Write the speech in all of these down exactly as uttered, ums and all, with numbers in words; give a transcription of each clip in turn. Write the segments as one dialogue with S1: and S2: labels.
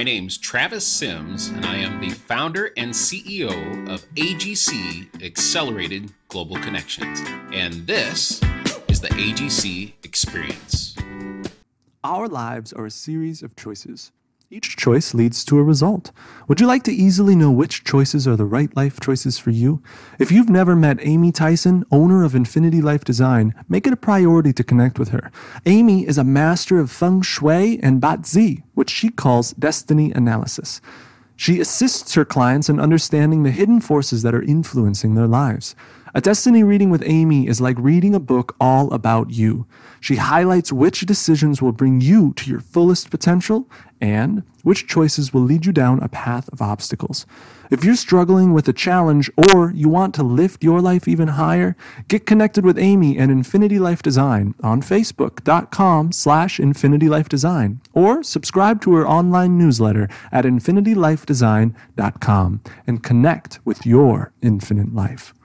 S1: name's Travis Sims, and I am the founder and C E O of A G C Accelerated Global Connections. And this is the A G C Experience.
S2: Our lives are a series of choices. Each choice leads to a result. Would you like to easily know which choices are the right life choices for you? If you've never met Amy Tyson, owner of Infinity Life Design, make it a priority to connect with her. Amy is a master of Feng Shui and Bat-Zi, which she calls destiny analysis. She assists her clients in understanding the hidden forces that are influencing their lives. A destiny reading with Amy is like reading a book all about you. She highlights which decisions will bring you to your fullest potential and which choices will lead you down a path of obstacles. If you're struggling with a challenge or you want to lift your life even higher, get connected with Amy and Infinity Life Design on facebook.com slash Infinity Life Design or subscribe to her online newsletter at infinity life design dot com and connect with your infinite life.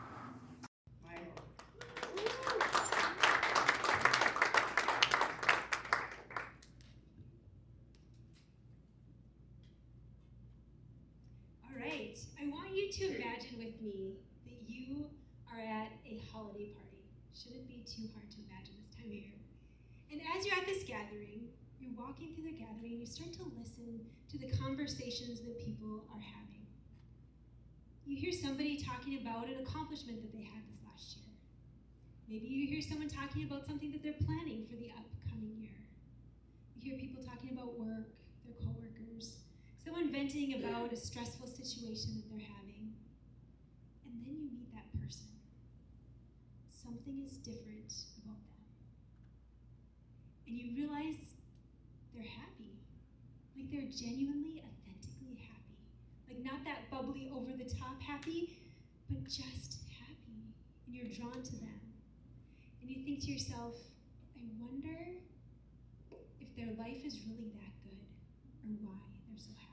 S3: To imagine with me that you are at a holiday party. Shouldn't be too hard to imagine this time of year. And as you're at this gathering, you're walking through the gathering, you start to listen to the conversations that people are having. You hear somebody talking about an accomplishment that they had this last year. Maybe you hear someone talking about something that they're planning for the upcoming year. You hear people talking about work, their coworkers, someone venting about a stressful situation that they're having. And then you meet that person. Something is different about them. And you realize they're happy. Like they're genuinely, authentically happy. Like not that bubbly, over the top happy, but just happy. And you're drawn to them. And you think to yourself, I wonder if their life is really that good or why they're so happy.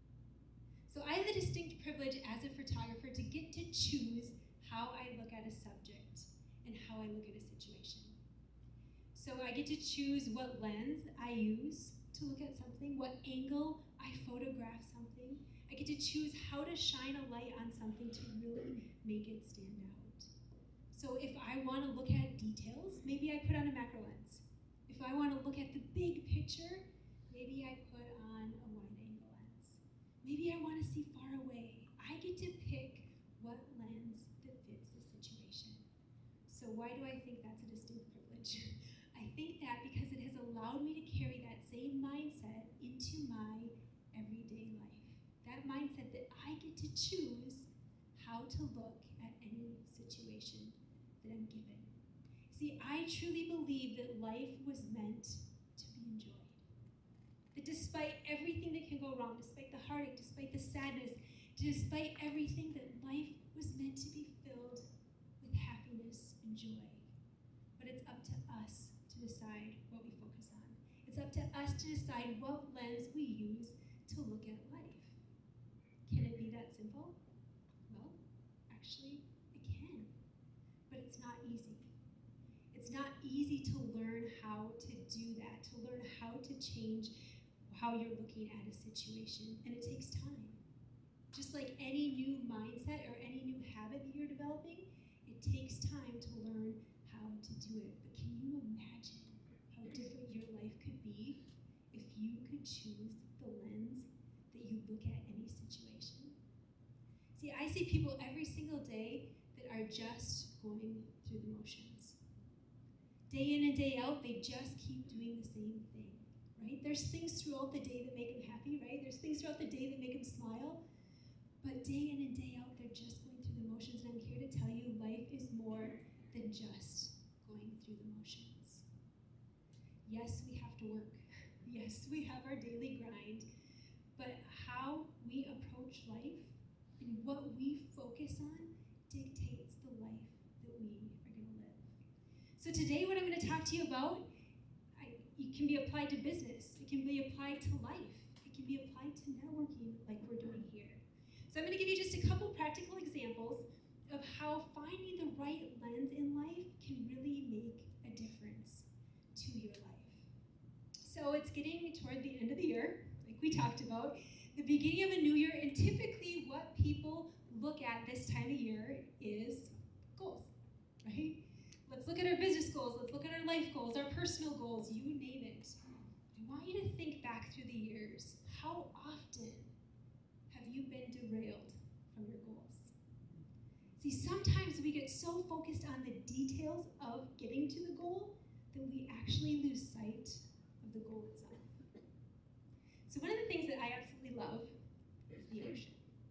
S3: So I have the distinct privilege as a photographer to get to choose how I look at a subject and how I look at a situation. So I get to choose what lens I use to look at something, what angle I photograph something. I get to choose how to shine a light on something to really make it stand out. So if I want to look at details, maybe I put on a macro lens. If I want to look at the big picture, maybe I put on a wide angle lens. Maybe I want to see far away. I get to pick what lens that fits the situation. So why do I think that's a distinct privilege? I think that because it has allowed me to carry that same mindset into my everyday life. That mindset that I get to choose how to look at any situation that I'm given. See, I truly believe that life was meant to be enjoyed. That despite everything that can go wrong, despite the heartache, despite the sadness, despite everything, that life was meant to be filled with happiness and joy. But it's up to us to decide what we focus on. It's up to us to decide what lens we use to look at life. Can it be that simple? Well, actually, it can. But it's not easy. It's not easy to learn how to do that, to learn how to change how you're looking at a situation, and it takes time. Just like any new mindset or any new habit that you're developing, it takes time to learn how to do it. But can you imagine how different your life could be if you could choose the lens that you look at any situation? See, I see people every single day that are just going through the motions. Day in and day out, they just keep doing the same thing. Right? There's things throughout the day that make them happy, right? There's things throughout the day that make them smile. But day in and day out, they're just going through the motions. And I'm here to tell you, life is more than just going through the motions. Yes, we have to work. Yes, we have our daily grind. But how we approach life and what we focus on dictates the life that we are going to live. So today, what I'm going to talk to you about, it can be applied to business. It can be applied to life. It can be applied to networking like we're doing here. So I'm going to give you just a couple practical examples of how finding the right lens in life can really make a difference to your life. So it's getting toward the end of the year, like like we talked about, the beginning of a new year, and typically what people look at this time of year is goals, right? Let's look at our business goals, let's look at our life goals, our personal goals, you name it. I want you to think back through the years. How often have you been derailed from your goals? See, sometimes we get so focused on the details of getting to the goal that we actually lose sight of the goal itself. So one of the things that I absolutely love is the ocean.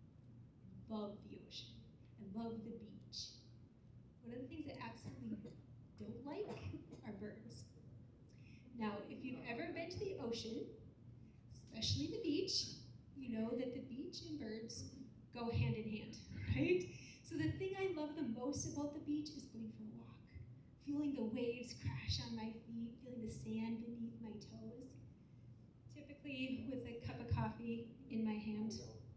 S3: I love the ocean. I love the beach. One of the things I absolutely don't like are birds. Now, if you've ever been to the ocean, especially the beach, you know that the beach and birds go hand in hand, right? So the thing I love the most about the beach is going for a walk, feeling the waves crash on my feet, feeling the sand beneath my toes, typically with a cup of coffee in my hand.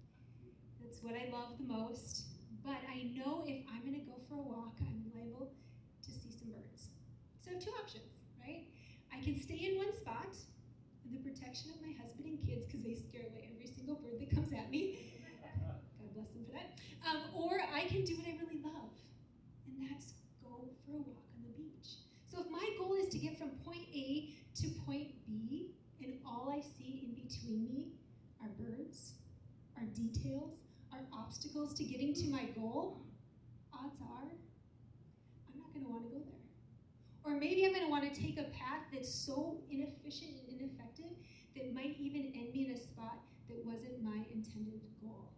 S3: That's what I love the most. But I know if I'm gonna go for a walk, I'm liable to see some birds. So I have two options, right? I can stay in one spot with the protection of my husband and kids because they scare away every single bird that comes at me. God bless them for that. Um, or I can do what I really love, and that's go for a walk on the beach. So if my goal is to get from point A to point B, and all I see in between me are birds, are details, are obstacles to getting to my goal, odds are I'm not going to want to go there. Or maybe I'm going to want to take a path that's so inefficient and ineffective that might even end me in a spot that wasn't my intended goal.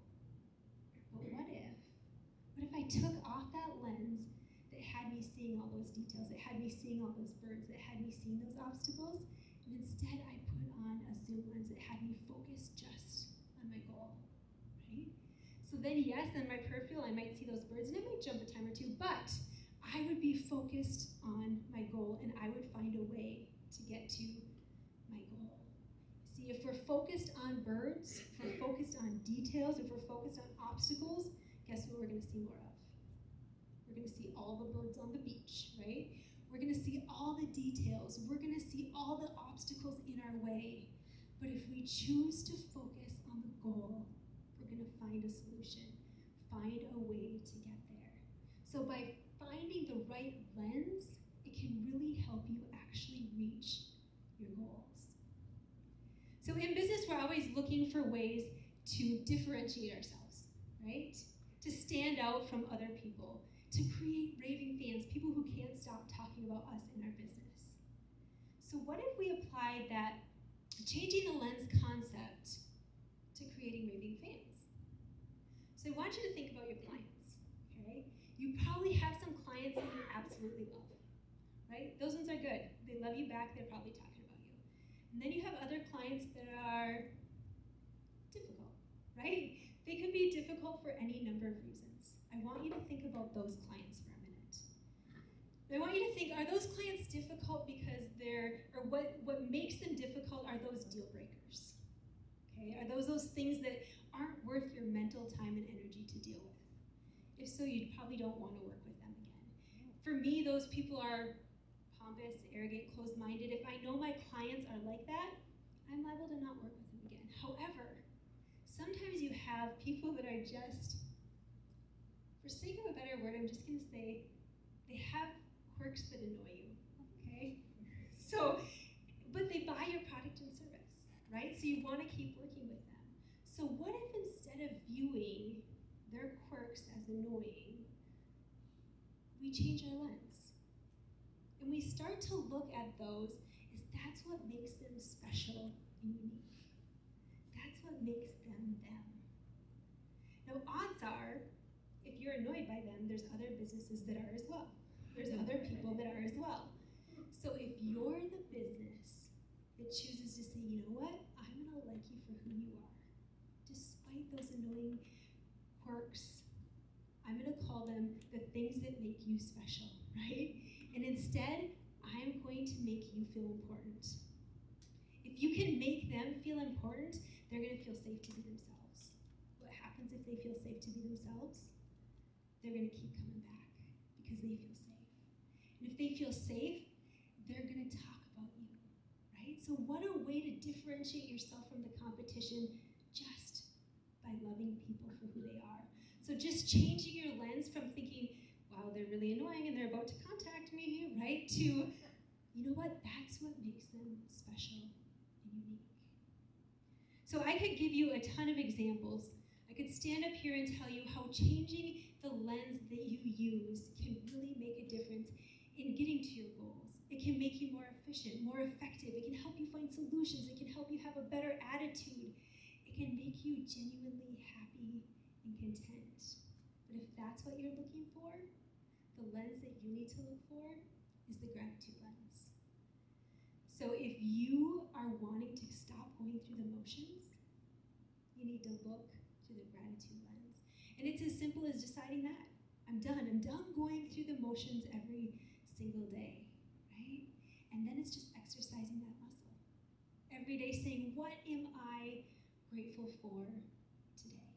S3: But what if, what if I took off that lens that had me seeing all those details, that had me seeing all those birds, that had me seeing those obstacles, and instead I put on a zoom lens that had me focus just on my goal, right? So then yes, in my peripheral I might see those birds and I might jump a time or two, but I would be focused on my goal and I would find a way to get to my goal. See, if we're focused on birds, if we're focused on details, if we're focused on obstacles, guess what we're going to see more of? We're going to see all the birds on the beach, right? We're going to see all the details. We're going to see all the obstacles in our way. But if we choose to focus on the goal, we're going to find a solution, find a way to get there. So by finding the right lens, it can really help you actually reach your goals. So in business, we're always looking for ways to differentiate ourselves, right? To stand out from other people, to create raving fans, people who can't stop talking about us in our business. So what if we applied that changing the lens concept to creating raving fans? So I want you to think about your clients, okay? You probably have some clients that you absolutely love, right? Those ones are good. They love you back, they're probably talking about you. And then you have other clients that are difficult, right? They could be difficult for any number of reasons. I want you to think about those clients for a minute. I want you to think, are those clients difficult because they're, or what, what makes them difficult are those deal breakers? Okay, are those those things that aren't worth your mental time and energy to deal with? If so, you probably don't want to work with them again. For me, those people are pompous, arrogant, closed-minded. If I know my clients are like that, I'm liable to not work with them again. However, sometimes you have people that are just, for sake of a better word, I'm just going to say, they have quirks that annoy you, okay? So, but they buy your product and service, right? So you want to keep working with them. So what if instead of viewing their quirks as annoying, we change our lens? And we start to look at those as that's what makes them special and unique. That's what makes them them. Now, odds are, if you're annoyed by them, there's other businesses that are as well. There's other people that are as well. So if you're the business that chooses to say, you know what, I'm gonna like you for who you are, despite those annoying quirks, I'm gonna call them the things that make you special, right? And instead, I'm going to make you feel important. If you can make them feel important, they're gonna feel safe to be themselves. What happens if they feel safe to be themselves? They're gonna keep coming back because they feel safe. And if they feel safe, they're gonna talk about you, right? So what a way to differentiate yourself from the competition just by loving people for who they are. So just changing your lens from thinking, wow, they're really annoying and they're about to contact me, right? To, you know what, that's what makes them special and unique. So I could give you a ton of examples. I could stand up here and tell you how changing the lens that you use can really make a difference in getting to your goals. It can make you more efficient, more effective. It can help you find solutions. It can help you have a better attitude. It can make you genuinely happy and content. But if that's what you're looking for, the lens that you need to look for is the gratitude lens. So if you are wanting to stop going through the motions, you need to look to the gratitude lens. And it's as simple as deciding that. I'm done. I'm done going through the motions every single day, right? And then it's just exercising that muscle. Every day saying, what am I grateful for today?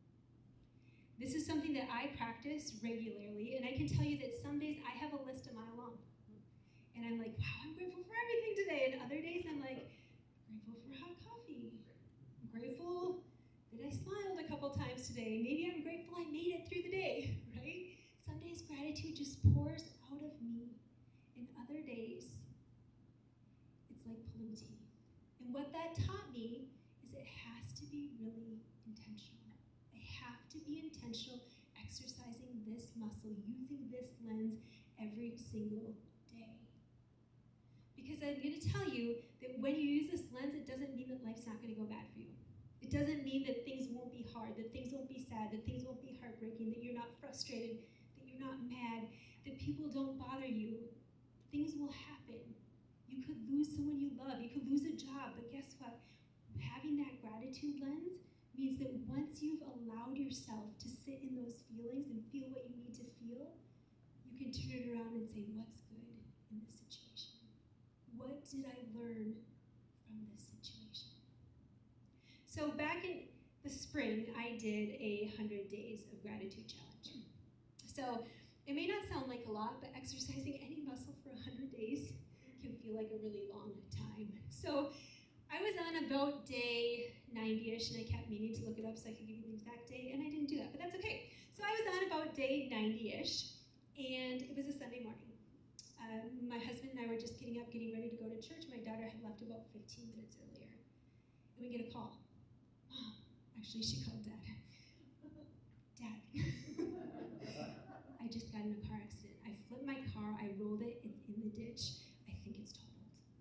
S3: This is something that I practice regularly, and I can tell you that some days I have a list a mile long. And I'm like, wow, I'm grateful for everything today. And other days I'm like, grateful for hot coffee. I'm grateful that I smiled a couple times today. Maybe I'm grateful I made it through the day, right? Some days gratitude just pours out of me. And other days, it's like pulling teeth. And what that taught me is it has to be really intentional. I have to be intentional exercising this muscle, using this lens every single day. Because I'm going to tell you that when you use this lens, it doesn't mean that life's not going to go bad for you. It doesn't mean that things won't be hard, that things won't be sad, that things won't be heartbreaking, that you're not frustrated, that you're not mad, that people don't bother you. Things will happen. You could lose someone you love, you could lose a job, but guess what? Having that gratitude lens means that once you've allowed yourself to sit in those feelings and feel what you need to feel, you can turn it around and say, what's good in this situation? What did I learn from this situation? So back in the spring, I did a one hundred days of gratitude challenge. So it may not sound like a lot, but exercising any muscle for one hundred days can feel like a really long time. So I was on about day ninety-ish, and I kept meaning to look it up so I could give you the exact day, and I didn't do that, but that's okay. So I was on about day ninety-ish, and it was a Sunday morning. Um, my husband and I were just getting up, getting ready to go to church. My daughter had left about fifteen minutes earlier, and we get a call. Mom, actually, she called Dad. Dad, I just got in a car accident. I flipped my car, I rolled it, it's in the ditch. I think it's totaled.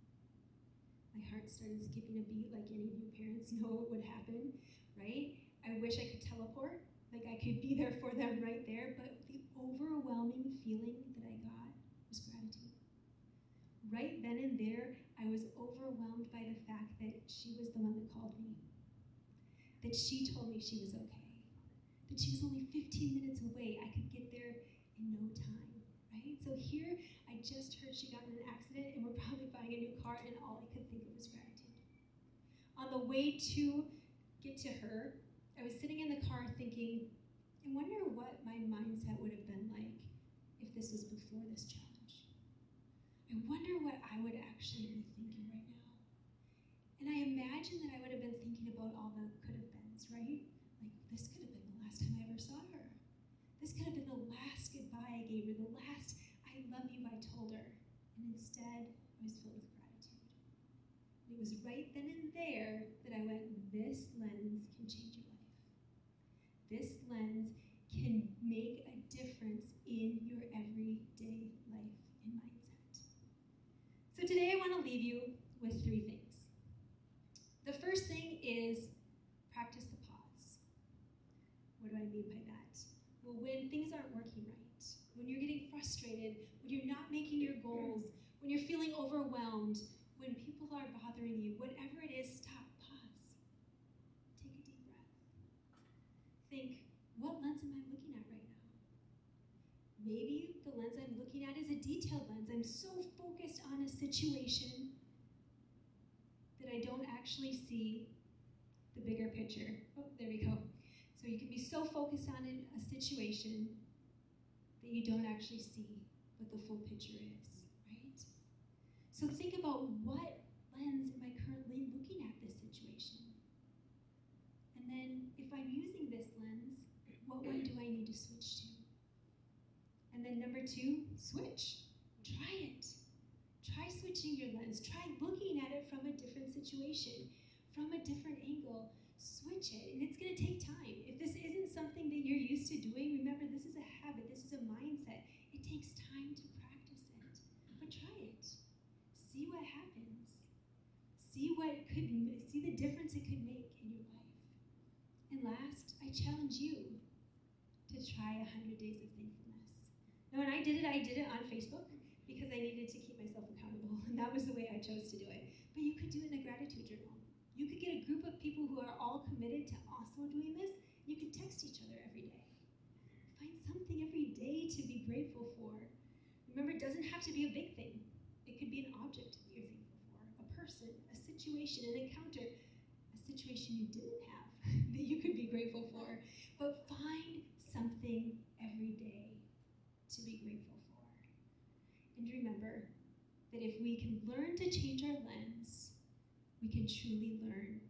S3: My heart started skipping a beat like any of you parents know it would happen, right? I wish I could teleport, like I could be there for them right there, but the overwhelming feeling that I got was gratitude. Right then and there, I was overwhelmed by the fact that she was the one that called me, that she told me she was okay, that she was only fifteen minutes away. I could get there in no time, right? So here, I just heard she got in an accident and we're probably buying a new car, and all I could think of was gratitude. On the way to get to her, I was sitting in the car thinking, I wonder what my mindset would have been like if this was before this challenge. I wonder what I would actually be thinking right now. And I imagine that I would have been thinking about all the could have beens, right? Like, this could have been the last time I ever saw her. This could have been the last goodbye I gave her, the last I love you I told her. And instead, I was filled with gratitude. And it was right then and there that I went, this lens can change your life. This lens can make a difference in your everyday life and mindset. So today I want to leave you with three things. The first thing is practice the pause. What do I mean by that? Well, when things aren't working right, when you're getting frustrated, when you're not making your goals, when you're feeling overwhelmed, when people are bothering you, whatever it is, stop, pause. Take a deep breath. Think, what lens am I looking at right now? Maybe the lens I'm looking at is a detailed lens. I'm so focused on a situation that I don't actually see the bigger picture. Oh, there we go. So you can be so focused on a situation that you don't actually see what the full picture is, right? So think about what lens am I currently looking at this situation? And then if I'm using this lens, what one do I need to switch to? And then number two, switch. Try it. Try switching your lens. Try looking at it from a different situation, from a different angle. Switch it, and it's going to take time. If this isn't something that you're used to doing, remember, this is a habit, this is a mindset. It takes time to practice it, but try it. See what happens. See what could, see the difference it could make in your life. And last, I challenge you to try one hundred days of thankfulness. Now, when I did it, I did it on Facebook because I needed to keep myself accountable, and that was the way I chose to do it. But you could do it in a gratitude journal. You could get a group of people who are all committed to also doing this. You could text each other every day. Find something every day to be grateful for. Remember, it doesn't have to be a big thing. It could be an object that you're thankful for, a person, a situation, an encounter, a situation you didn't have that you could be grateful for. But find something every day to be grateful for. And remember that if we can learn to change our lens, we can truly learn